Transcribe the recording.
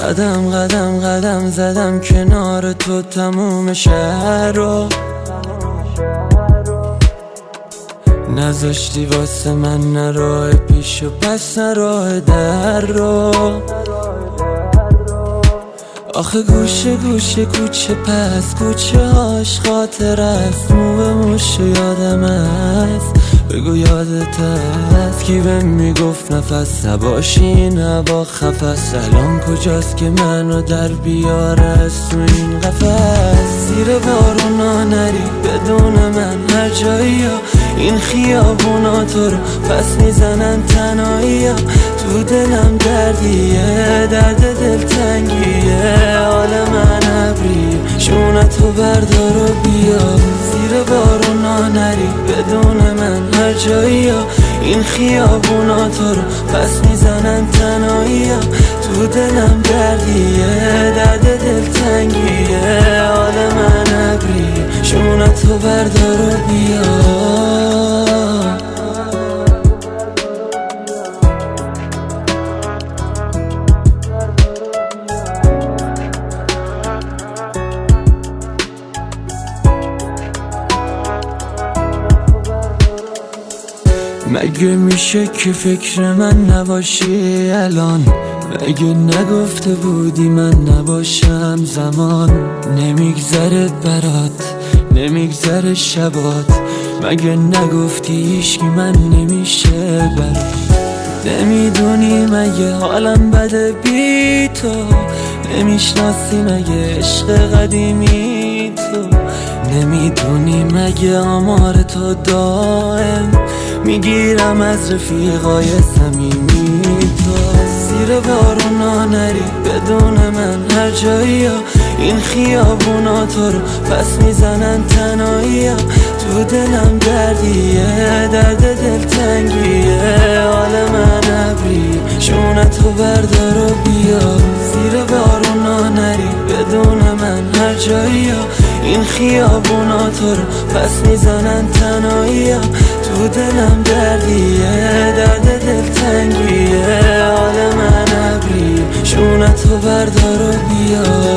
قدم قدم قدم زدم کنار تو تموم شهر رو، نذاشتی واسه من نه راه پیش و پس نه راه در رو. آخه گوشه گوشه کوچه پس کوچه هاش خاطر است، مو به موش یادم است. بگو یادت است کی بهم میگفت نفس نباشی این هوا خفست، الان کجاست که منو در بیاره از تو این قفس. زیر بارونا نری بدون من هر جایی ها، این خیابونا تو رو پس میزنن تنهایی ها. تو دلم دردیه درد دلتنگیه، حال من ابریه شونتو بردار و بیا. زیر بارونا نری بدون من هر جایی ها، این خیابونا تو رو پس میزنن تنهایی ها. تو دلم دردیه درد دلتنگیه، حال من ابریه شونتو بردار و بیا. مگه میشه که فکر من نباشی الان؟ مگه نگفته بودی من نباشم زمان؟ نمیگذره برات نمیگذره شبات، مگه نگفتی هیچکی من نمیشه برات؟ نمیدونی مگه حالم بده بی تو؟ نمیشناسی مگه عشق قدیمی تو؟ نمیدونی مگه آمار تو دائم میگیرم از رفیقای صمیمی تو؟ زیر بارونا نری بدون من هر جایی ها، این خیابونا تو رو پس میزنن تنهایی ها. تو دلم دردیه درد دلتنگیه، حال من ابریه شونتو بردار و بیا. زیر بارونا نری بدون من هر جایی ها، این خیابونا تو رو پس میزنن تنهایی ها. تو دلم دردیه درد دلتنگیه، حال من ابریه شونتو بردار و بیا.